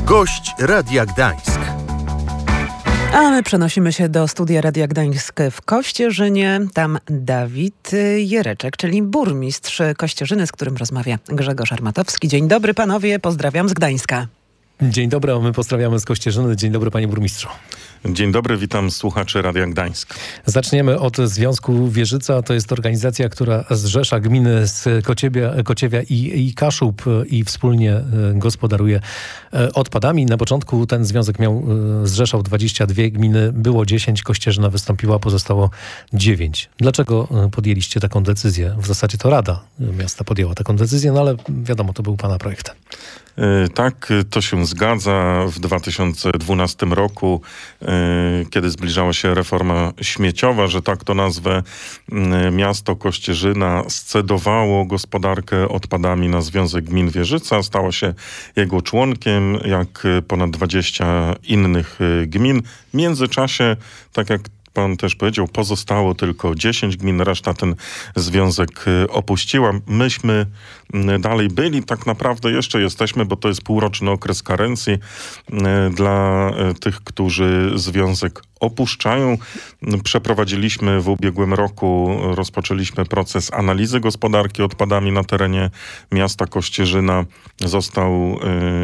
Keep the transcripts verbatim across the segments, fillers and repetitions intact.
Gość Radia Gdańsk. A my przenosimy się do studia Radia Gdańsk w Kościerzynie. Tam Dawid Jereczek, czyli burmistrz Kościerzyny, z którym rozmawia Grzegorz Armatowski. Dzień dobry panowie, pozdrawiam z Gdańska. Dzień dobry, a my pozdrawiamy z Kościerzyny. Dzień dobry panie burmistrzu. Dzień dobry, witam słuchaczy Radia Gdańsk. Zaczniemy od Związku Wieżyca. To jest organizacja, która zrzesza gminy z Kociewia, Kociewia i, i Kaszub i wspólnie gospodaruje odpadami. Na początku ten związek miał, zrzeszał dwadzieścia dwie gminy, było dziesięć, Kościerzyna wystąpiła, pozostało dziewięć. Dlaczego podjęliście taką decyzję? W zasadzie to Rada Miasta podjęła taką decyzję, no ale wiadomo, to był pana projekt. Tak, to się zgadza. W dwa tysiące dwunastym roku, kiedy zbliżała się reforma śmieciowa, że tak to nazwę, miasto Kościerzyna scedowało gospodarkę odpadami na Związek Gmin Wieżyca. Stało się jego członkiem, jak ponad dwadzieścia innych gmin. W międzyczasie, tak jak pan też powiedział, pozostało tylko dziesięć gmin, reszta ten związek opuściła. Myśmy dalej byli, tak naprawdę jeszcze jesteśmy, bo to jest półroczny okres karencji dla tych, którzy związek opuszczają. Przeprowadziliśmy w ubiegłym roku, rozpoczęliśmy proces analizy gospodarki odpadami na terenie miasta Kościerzyna. Został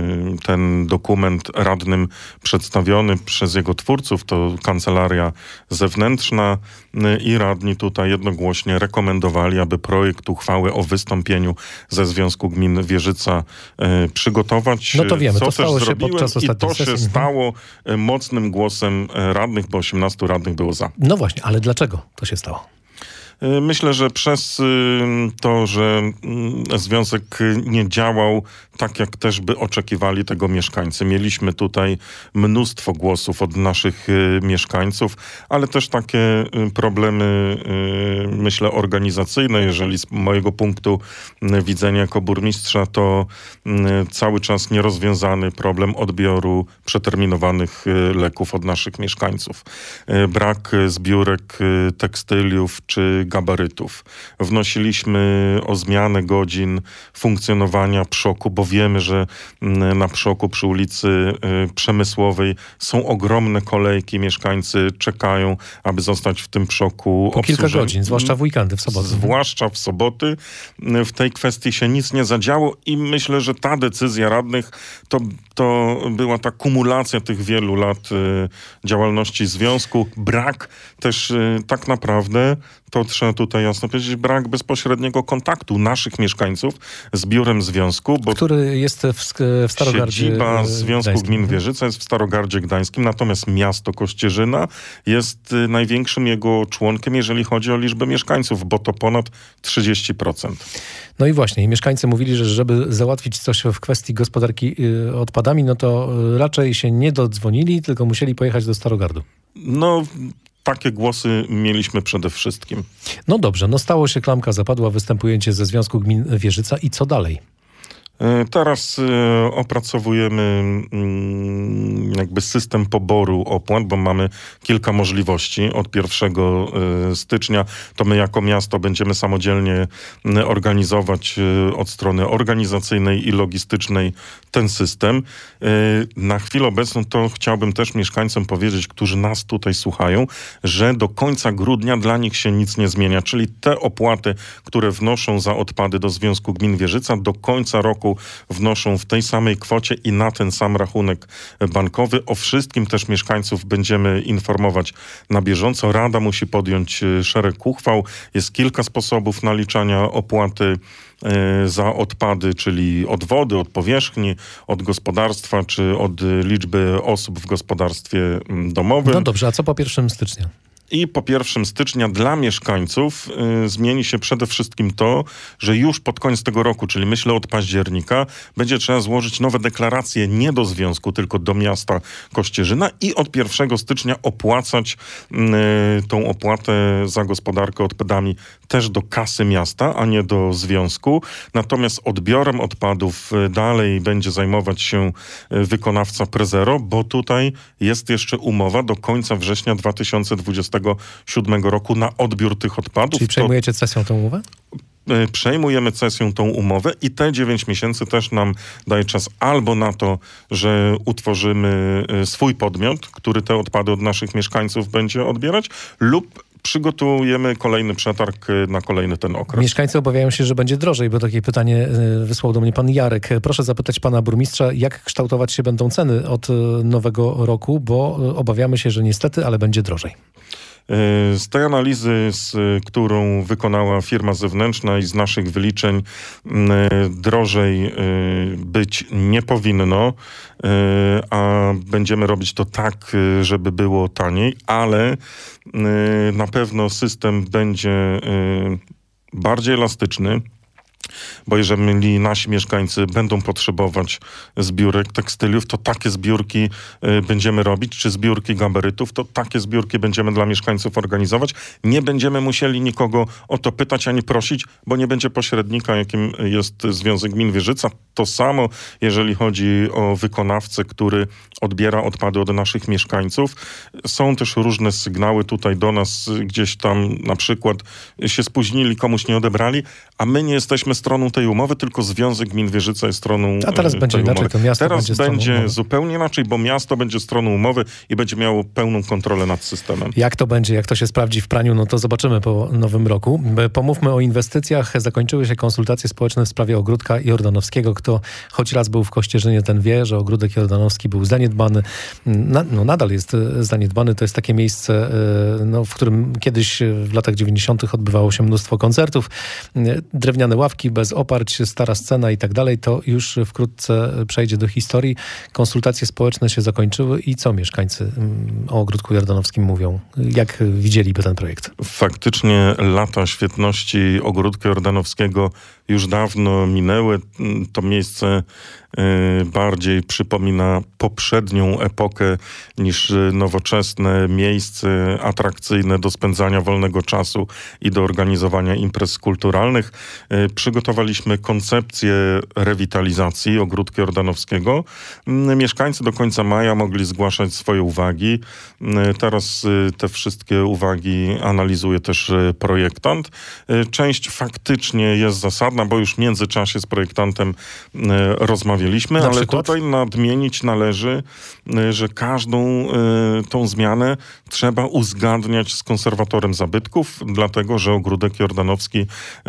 ten dokument radnym przedstawiony przez jego twórców, to kancelaria zewnętrzna, i radni tutaj jednogłośnie rekomendowali, aby projekt uchwały o wystąpieniu ze Związku Gmin Wieżyca y, przygotować. No to wiemy, co to też stało się zrobiłem podczas ostatniej i to się sesji. stało mocnym głosem radnych, bo osiemnastu radnych było za. No właśnie, ale dlaczego to się stało? Myślę, że przez to, że związek nie działał tak, jak też by oczekiwali tego mieszkańcy. Mieliśmy tutaj mnóstwo głosów od naszych mieszkańców, ale też takie problemy, myślę, organizacyjne. Jeżeli z mojego punktu widzenia jako burmistrza, to cały czas nierozwiązany problem odbioru przeterminowanych leków od naszych mieszkańców. Brak zbiórek tekstyliów czy gabarytów. Wnosiliśmy o zmianę godzin funkcjonowania Przoku, bo wiemy, że na Przoku przy ulicy Przemysłowej są ogromne kolejki. Mieszkańcy czekają, aby zostać w tym Przoku po kilka godzin, zwłaszcza w weekendy, w soboty. Zwłaszcza w soboty. W tej kwestii się nic nie zadziało i myślę, że ta decyzja radnych to, to była ta kumulacja tych wielu lat działalności związku. Brak też tak naprawdę, to trzeba tutaj jasno powiedzieć, brak bezpośredniego kontaktu naszych mieszkańców z biurem związku. Bo który jest w, w Starogardzie Siedziba Związku Gdańskim. Gmin Wieżyca jest w Starogardzie Gdańskim, natomiast miasto Kościerzyna jest największym jego członkiem, jeżeli chodzi o liczbę mieszkańców, bo to ponad trzydzieści procent. No i właśnie, mieszkańcy mówili, że żeby załatwić coś w kwestii gospodarki odpadami, no to raczej się nie dodzwonili, tylko musieli pojechać do Starogardu. No... Takie głosy mieliśmy przede wszystkim. No dobrze, no stało się, klamka zapadła, występujecie ze Związku Gmin Wieżyca i co dalej? Teraz opracowujemy jakby system poboru opłat, bo mamy kilka możliwości. Od pierwszego stycznia to my jako miasto będziemy samodzielnie organizować od strony organizacyjnej i logistycznej ten system. Na chwilę obecną to chciałbym też mieszkańcom powiedzieć, którzy nas tutaj słuchają, że do końca grudnia dla nich się nic nie zmienia, czyli te opłaty, które wnoszą za odpady do Związku Gmin Wieżyca, do końca roku wnoszą w tej samej kwocie i na ten sam rachunek bankowy. O wszystkim też mieszkańców będziemy informować na bieżąco. Rada musi podjąć szereg uchwał. Jest kilka sposobów naliczania opłaty za odpady, czyli od wody, od powierzchni, od gospodarstwa, czy od liczby osób w gospodarstwie domowym. No dobrze, a co po pierwszego stycznia? I po pierwszego stycznia dla mieszkańców y, zmieni się przede wszystkim to, że już pod koniec tego roku, czyli myślę od października, będzie trzeba złożyć nowe deklaracje nie do związku, tylko do miasta Kościerzyna i od pierwszego stycznia opłacać y, tą opłatę za gospodarkę odpadami też do kasy miasta, a nie do związku. Natomiast odbiorem odpadów y, dalej będzie zajmować się y, wykonawca Prezero, bo tutaj jest jeszcze umowa do końca września dwa tysiące dwudziestego siódmego roku na odbiór tych odpadów. Czyli przejmujecie cesją tę umowę? przejmujemy cesją tą umowę i te dziewięć miesięcy też nam daje czas albo na to, że utworzymy swój podmiot, który te odpady od naszych mieszkańców będzie odbierać, lub przygotujemy kolejny przetarg na kolejny ten okres. Mieszkańcy obawiają się, że będzie drożej, bo takie pytanie wysłał do mnie pan Jarek. Proszę zapytać pana burmistrza, jak kształtować się będą ceny od nowego roku, bo obawiamy się, że niestety, ale będzie drożej. Z tej analizy, z którą wykonała firma zewnętrzna i z naszych wyliczeń, drożej być nie powinno, a będziemy robić to tak, żeby było taniej, ale na pewno system będzie bardziej elastyczny, bo jeżeli nasi mieszkańcy będą potrzebować zbiórek tekstyliów, to takie zbiórki y, będziemy robić, czy zbiórki gabarytów, to takie zbiórki będziemy dla mieszkańców organizować. Nie będziemy musieli nikogo o to pytać ani prosić, bo nie będzie pośrednika, jakim jest Związek Gmin Wieżyca. To samo, jeżeli chodzi o wykonawcę, który odbiera odpady od naszych mieszkańców. Są też różne sygnały tutaj do nas, gdzieś tam na przykład się spóźnili, komuś nie odebrali, a my nie jesteśmy stroną tej umowy, tylko Związek Gmin Wieżyca jest stroną A teraz tej będzie umowy. inaczej, to miasto teraz będzie stroną będzie umowy. zupełnie inaczej, bo miasto będzie stroną umowy i będzie miało pełną kontrolę nad systemem. Jak to będzie, jak to się sprawdzi w praniu, no to zobaczymy po nowym roku. Pomówmy o inwestycjach. Zakończyły się konsultacje społeczne w sprawie ogródka jordanowskiego. Kto choć raz był w Kościerzynie, ten wie, że ogródek jordanowski był zaniedbany. Na, no nadal jest zaniedbany. To jest takie miejsce, no, w którym kiedyś w latach dziewięćdziesiątych odbywało się mnóstwo koncertów. Drewniane ławki bez oparć, stara scena i tak dalej. To już wkrótce przejdzie do historii. Konsultacje społeczne się zakończyły i co mieszkańcy o ogródku jordanowskim mówią? Jak widzieliby ten projekt? Faktycznie lata świetności ogródka jordanowskiego już dawno minęły. To miejsce bardziej przypomina poprzednią epokę niż nowoczesne miejsce atrakcyjne do spędzania wolnego czasu i do organizowania imprez kulturalnych. Przygotowaliśmy koncepcję rewitalizacji ogródka jordanowskiego. Mieszkańcy do końca maja mogli zgłaszać swoje uwagi. Teraz te wszystkie uwagi analizuje też projektant. Część faktycznie jest zasadna, bo już w międzyczasie z projektantem rozmawialiśmy, Na ale przykład? tutaj nadmienić należy, że każdą tą zmianę trzeba uzgadniać z konserwatorem zabytków, dlatego że ogródek jordanowski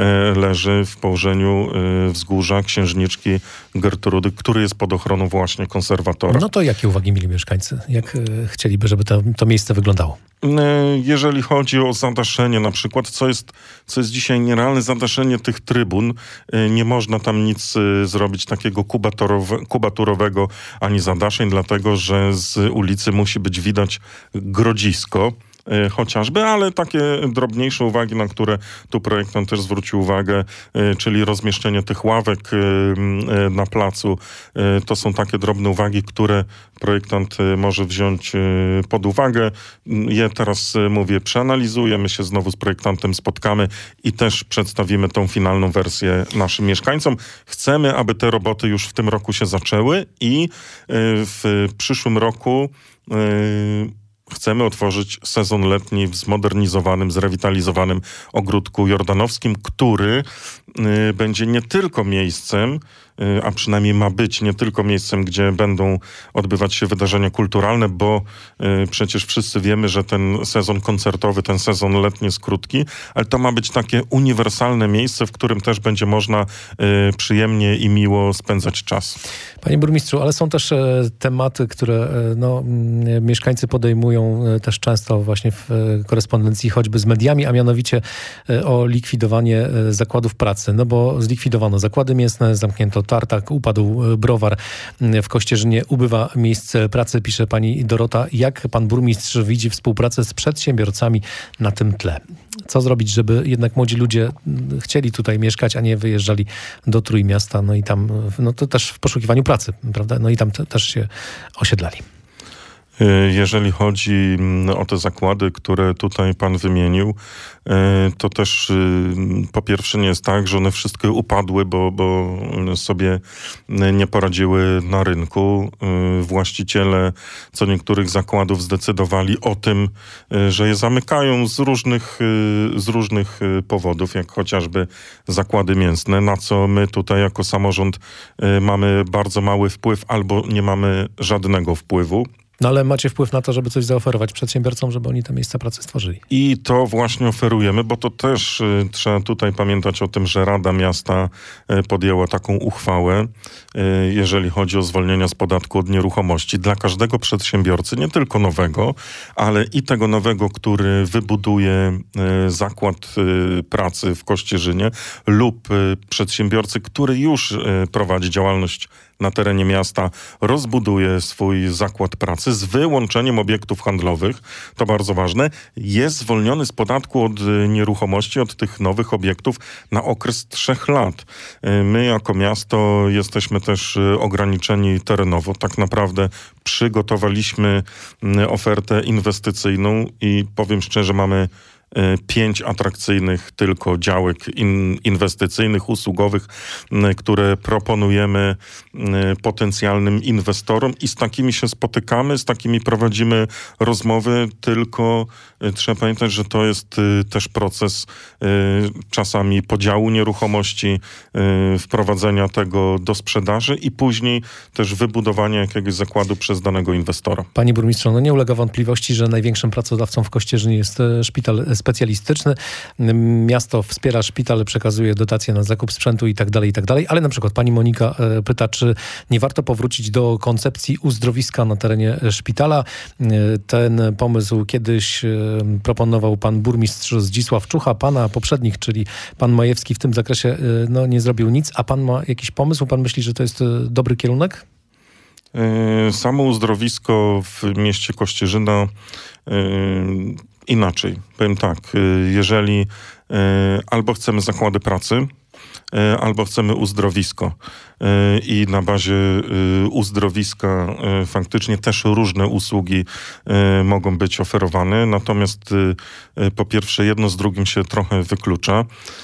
leży w położeniu wzgórza Księżniczki Gertrudy, który jest pod ochroną właśnie konserwatora. No to jakie uwagi mieli mieszkańcy? Jak chcieliby, żeby to, to miejsce wyglądało? Jeżeli chodzi o zadaszenie na przykład, co jest, co jest dzisiaj nierealne, zadaszenie tych trybun, nie można tam nic zrobić takiego kubaturowe, kubaturowego ani zadaszeń, dlatego że z ulicy musi być widać grodzisko chociażby, ale takie drobniejsze uwagi, na które tu projektant też zwrócił uwagę, czyli rozmieszczenie tych ławek na placu, to są takie drobne uwagi, które projektant może wziąć pod uwagę. Je teraz, mówię, przeanalizujemy się, znowu z projektantem spotkamy i też przedstawimy tą finalną wersję naszym mieszkańcom. Chcemy, aby te roboty już w tym roku się zaczęły i w przyszłym roku chcemy otworzyć sezon letni w zmodernizowanym, zrewitalizowanym ogródku jordanowskim, który y, będzie nie tylko miejscem, y, a przynajmniej ma być nie tylko miejscem, gdzie będą odbywać się wydarzenia kulturalne, bo y, przecież wszyscy wiemy, że ten sezon koncertowy, ten sezon letni jest krótki, ale to ma być takie uniwersalne miejsce, w którym też będzie można y, przyjemnie i miło spędzać czas. Panie burmistrzu, ale są też e, tematy, które e, no, m, mieszkańcy podejmują e, też często właśnie w e, korespondencji choćby z mediami, a mianowicie e, o likwidowanie e, zakładów pracy. No bo zlikwidowano zakłady mięsne, zamknięto tartak, upadł e, browar. W Kościerzynie ubywa miejsc pracy, pisze pani Dorota. Jak pan burmistrz widzi współpracę z przedsiębiorcami na tym tle? Co zrobić, żeby jednak młodzi ludzie chcieli tutaj mieszkać, a nie wyjeżdżali do Trójmiasta, no i tam, no to też w poszukiwaniu pracy, prawda? No i tam te, też się osiedlali. Jeżeli chodzi o te zakłady, które tutaj pan wymienił, to też po pierwsze nie jest tak, że one wszystkie upadły, bo, bo sobie nie poradziły na rynku. Właściciele co niektórych zakładów zdecydowali o tym, że je zamykają z różnych, z różnych powodów, jak chociażby zakłady mięsne, na co my tutaj jako samorząd mamy bardzo mały wpływ albo nie mamy żadnego wpływu. No ale macie wpływ na to, żeby coś zaoferować przedsiębiorcom, żeby oni te miejsca pracy stworzyli. I to właśnie oferujemy, bo to też y, trzeba tutaj pamiętać o tym, że Rada Miasta y, podjęła taką uchwałę, y, jeżeli chodzi o zwolnienia z podatku od nieruchomości dla każdego przedsiębiorcy, nie tylko nowego, ale i tego nowego, który wybuduje y, zakład y, pracy w Kościerzynie lub y, przedsiębiorcy, który już y, prowadzi działalność na terenie miasta, rozbuduje swój zakład pracy z wyłączeniem obiektów handlowych, to bardzo ważne, jest zwolniony z podatku od nieruchomości, od tych nowych obiektów na okres trzech lat. My jako miasto jesteśmy też ograniczeni terenowo. Tak naprawdę przygotowaliśmy ofertę inwestycyjną i powiem szczerze, mamy pięć atrakcyjnych tylko działek in, inwestycyjnych, usługowych, które proponujemy potencjalnym inwestorom i z takimi się spotykamy, z takimi prowadzimy rozmowy, tylko trzeba pamiętać, że to jest też proces czasami podziału nieruchomości, wprowadzenia tego do sprzedaży i później też wybudowania jakiegoś zakładu przez danego inwestora. Panie burmistrzu, no nie ulega wątpliwości, że największym pracodawcą w Kościerzynie jest szpital specjalistyczny. Miasto wspiera szpital, przekazuje dotacje na zakup sprzętu i tak dalej, i tak dalej. Ale na przykład pani Monika pyta, czy nie warto powrócić do koncepcji uzdrowiska na terenie szpitala. Ten pomysł kiedyś proponował pan burmistrz Zdzisław Czucha. Pana poprzednik, czyli pan Majewski w tym zakresie no, nie zrobił nic. A pan ma jakiś pomysł? Pan myśli, że to jest dobry kierunek? Samo uzdrowisko w mieście Kościerzyna inaczej. Powiem tak, jeżeli albo chcemy zakłady pracy, albo chcemy uzdrowisko. I na bazie uzdrowiska faktycznie też różne usługi mogą być oferowane. Natomiast po pierwsze jedno z drugim się trochę wyklucza.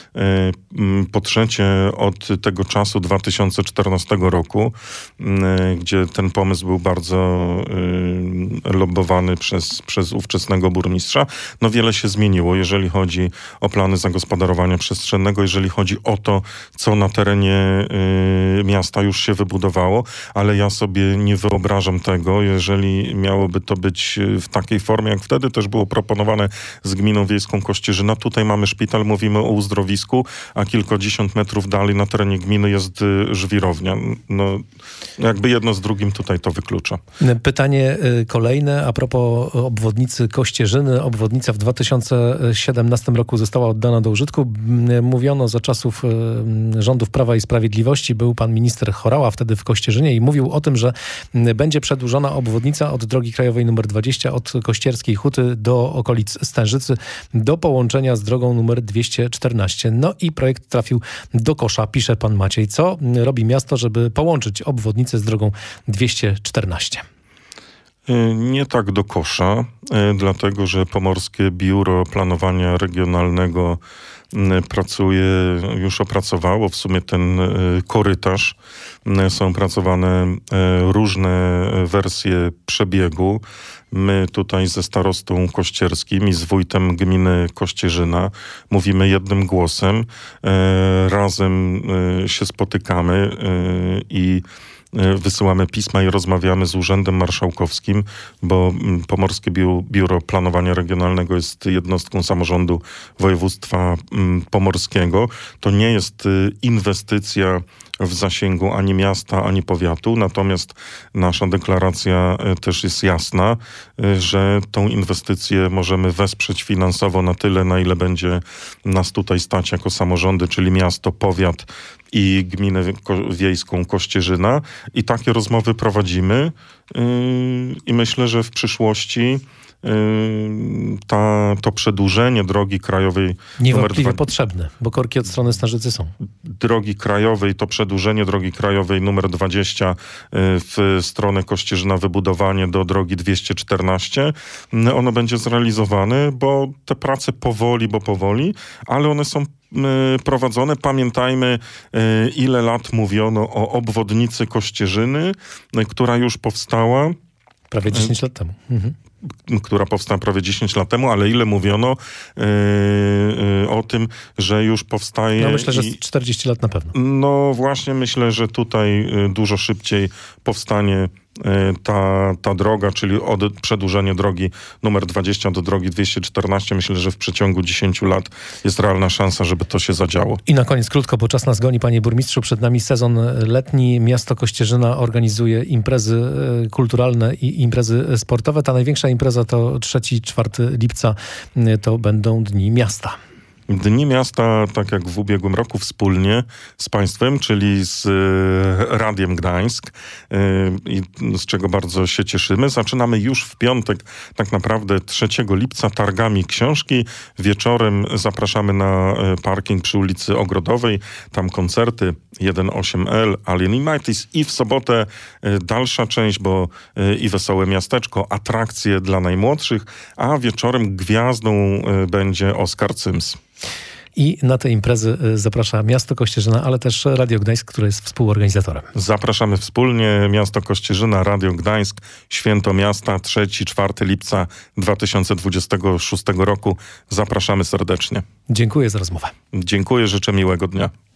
Po trzecie od tego czasu dwa tysiące czternastego roku, gdzie ten pomysł był bardzo lobbowany przez, przez ówczesnego burmistrza, no wiele się zmieniło, jeżeli chodzi o plany zagospodarowania przestrzennego, jeżeli chodzi o to, co na terenie miasta już się wybudowało, ale ja sobie nie wyobrażam tego, jeżeli miałoby to być w takiej formie, jak wtedy też było proponowane z gminą wiejską Kościerzyna. Tutaj mamy szpital, mówimy o uzdrowisku, a kilkadziesiąt metrów dalej na terenie gminy jest żwirownia. No, jakby jedno z drugim tutaj to wyklucza. Pytanie kolejne a propos obwodnicy Kościerzyny. Obwodnica w dwa tysiące siedemnastym roku została oddana do użytku. Mówiono za czasów rządów Prawa i Sprawiedliwości, był pan minister Horała wtedy w Kościerzynie i mówił o tym, że będzie przedłużona obwodnica od drogi krajowej numer dwadzieścia od Kościerskiej Huty do okolic Stężycy do połączenia z drogą numer dwieście czternaście. No i projekt trafił do kosza, pisze pan Maciej. Co robi miasto, żeby połączyć obwodnicę z drogą dwieście czternaście? Nie tak do kosza, dlatego że Pomorskie Biuro Planowania Regionalnego pracuje, już opracowało w sumie ten korytarz. Są pracowane różne wersje przebiegu. My tutaj ze starostą kościerskim i z wójtem gminy Kościerzyna mówimy jednym głosem. Razem się spotykamy i wysyłamy pisma i rozmawiamy z Urzędem Marszałkowskim, bo Pomorskie Biuro Planowania Regionalnego jest jednostką samorządu województwa pomorskiego. To nie jest inwestycja w zasięgu ani miasta, ani powiatu, natomiast nasza deklaracja też jest jasna, że tą inwestycję możemy wesprzeć finansowo na tyle, na ile będzie nas tutaj stać jako samorządy, czyli miasto, powiat i gminę wiejską Kościerzyna. I takie rozmowy prowadzimy i myślę, że w przyszłości ta, to przedłużenie drogi krajowej Niewątpliwie numer dwa... potrzebne, bo korki od strony Starzycy są. Drogi krajowej, to przedłużenie drogi krajowej numer dwadzieścia w stronę Kościerzyna, wybudowanie do drogi dwieście czternaście, ono będzie zrealizowane, bo te prace powoli, bo powoli, ale one są prowadzone. Pamiętajmy, ile lat mówiono o obwodnicy Kościerzyny, która już powstała. Prawie dziesięć lat temu. Mhm. która powstała prawie dziesięć lat temu, ale ile mówiono yy, yy, o tym, że już powstaje... No myślę, że i, czterdzieści lat na pewno. No właśnie, myślę, że tutaj yy, dużo szybciej powstanie Ta, ta droga, czyli od, przedłużenie drogi numer dwadzieścia do drogi dwieście czternaście. Myślę, że w przeciągu dziesięciu lat jest realna szansa, żeby to się zadziało. I na koniec krótko, bo czas nas goni, panie burmistrzu. Przed nami sezon letni. Miasto Kościerzyna organizuje imprezy kulturalne i imprezy sportowe. Ta największa impreza to trzeci czwarty lipca. To będą Dni Miasta. Dni Miasta, tak jak w ubiegłym roku, wspólnie z państwem, czyli z Radiem Gdańsk, i z czego bardzo się cieszymy. Zaczynamy już w piątek, tak naprawdę trzeciego lipca, targami książki. Wieczorem zapraszamy na parking przy ulicy Ogrodowej. Tam koncerty jeden osiem L, Alien United, i w sobotę dalsza część, bo i Wesołe Miasteczko, atrakcje dla najmłodszych, a wieczorem gwiazdą będzie Oskar Cyms. I na te imprezy zaprasza Miasto Kościerzyna, ale też Radio Gdańsk, które jest współorganizatorem. Zapraszamy wspólnie. Miasto Kościerzyna, Radio Gdańsk, Święto Miasta, trzeciego czwartego lipca dwa tysiące dwudziestego szóstego roku. Zapraszamy serdecznie. Dziękuję za rozmowę. Dziękuję, życzę miłego dnia.